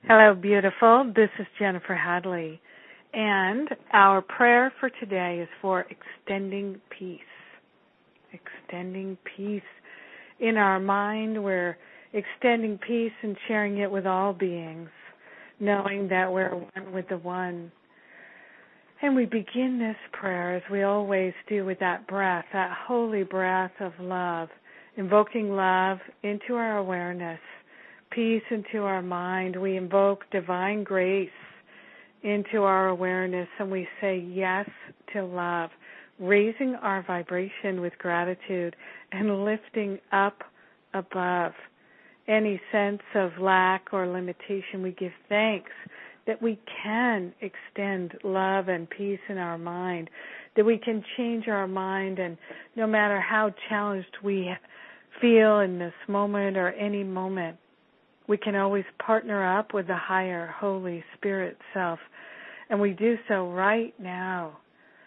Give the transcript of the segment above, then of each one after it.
Hello, beautiful. This is Jennifer Hadley, and our prayer for today is for extending peace. Extending peace in our mind. We're extending peace and sharing it with all beings, knowing that we're one with the One. And we begin this prayer, as we always do, with that breath, that holy breath of love, invoking love into our awareness, peace into our mind. We invoke divine grace into our awareness, and we say yes to love, raising our vibration with gratitude and lifting up above any sense of lack or limitation. We give thanks that we can extend love and peace in our mind, that we can change our mind, and no matter how challenged we feel in this moment or any moment, we can always partner up with the higher Holy Spirit self, and we do so right now.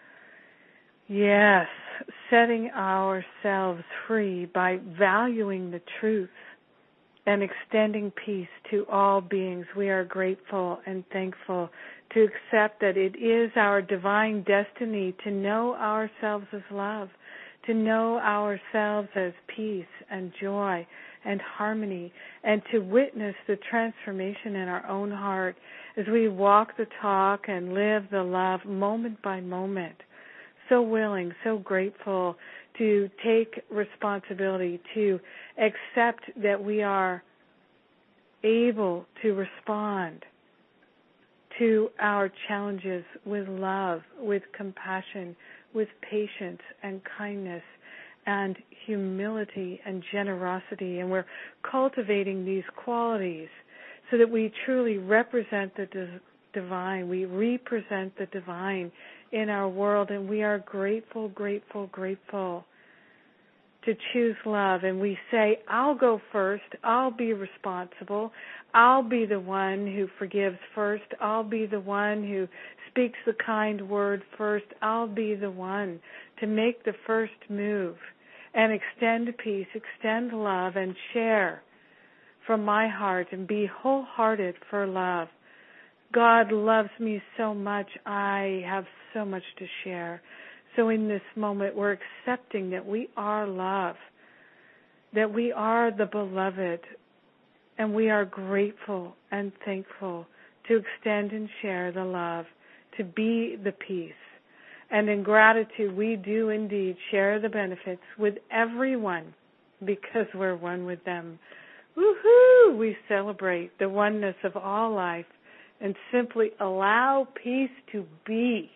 Yes, setting ourselves free by valuing the truth and extending peace to all beings. We are grateful and thankful to accept that it is our divine destiny to know ourselves as love, to know ourselves as peace and joy and harmony, and to witness the transformation in our own heart as we walk the talk and live the love moment by moment. So willing, so grateful to take responsibility, to accept that we are able to respond to our challenges with love, with compassion, with patience and kindness and humility and generosity. And we're cultivating these qualities so that we truly represent the divine. We represent the divine in our world, and we are grateful, grateful, grateful to choose love. And we say, I'll go first. I'll be responsible. I'll be the one who forgives first. I'll be the one who speaks the kind word first. I'll be the one to make the first move and extend peace, extend love, and share from my heart and be wholehearted for love. God loves me so much. I have so much to share. So in this moment, we're accepting that we are love, that we are the beloved, and we are grateful and thankful to extend and share the love, to be the peace. And in gratitude, we do indeed share the benefits with everyone because we're one with them. Woohoo! We celebrate the oneness of all life and simply allow peace to be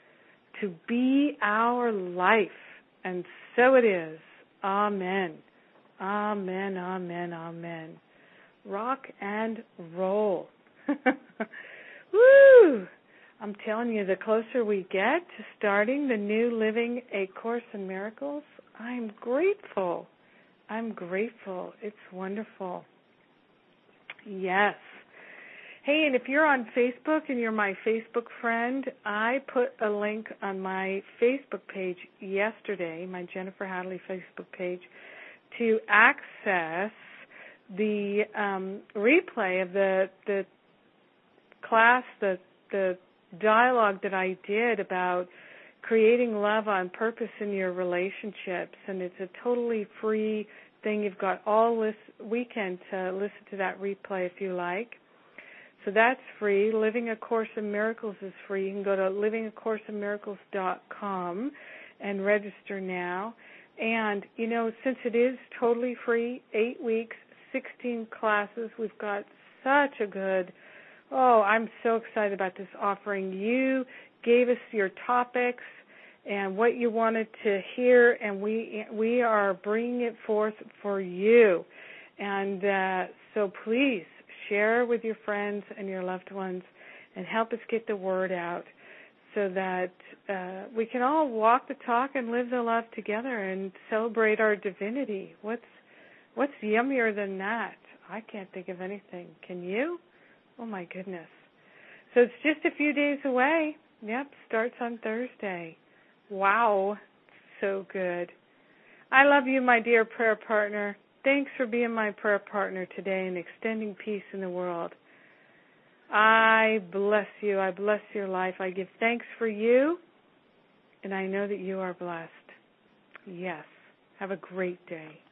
our life. And so it is. Amen. Amen, amen, amen. Rock and roll. Woo! I'm telling you, the closer we get to starting the new Living A Course in Miracles, I'm grateful. I'm grateful. It's wonderful. Yes. Hey, and if you're on Facebook and you're my Facebook friend, I put a link on my Facebook page yesterday, my Jennifer Hadley Facebook page, to access the replay of the class, the dialogue that I did about creating love on purpose in your relationships, and it's a totally free thing. You've got all this weekend to listen to that replay if you like. So that's free. Living A Course in Miracles is free. You can go to livingacourseinmiracles.com and register now. And, you know, since it is totally free, 8 weeks, 16 classes, we've got such a good, I'm so excited about this offering. You gave us your topics and what you wanted to hear, and we are bringing it forth for you. And so please share with your friends and your loved ones and help us get the word out so that we can all walk the talk and live the love together and celebrate our divinity. What's yummier than that? I can't think of anything. Can you? Oh, my goodness. So it's just a few days away. Yep, starts on Thursday. Wow, so good. I love you, my dear prayer partner. Thanks for being my prayer partner today and extending peace in the world. I bless you. I bless your life. I give thanks for you, and I know that you are blessed. Yes. Have a great day.